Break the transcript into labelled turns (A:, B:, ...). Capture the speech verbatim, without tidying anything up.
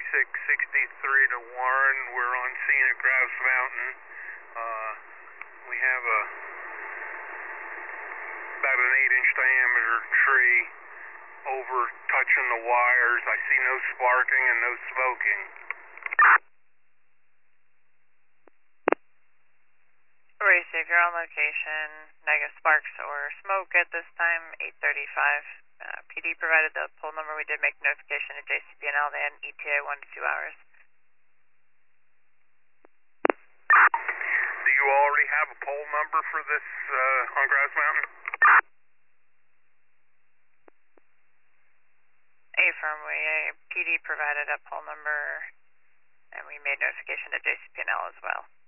A: six sixty-three to Warren. We're on scene at Grouse Mountain. Uh, we have a about an eight inch diameter tree over touching the wires. I see no sparking and no smoking.
B: Race, if you're on location, negative sparks or smoke at this time, eight thirty-five. Uh, P D provided the poll number. We did make notification to J C P N L. They had an E T A one to two hours.
A: Do you already have a poll number for this uh, on Grouse Mountain?
B: Affirm, we uh, P D provided a poll number, and we made notification to J C P N L as well.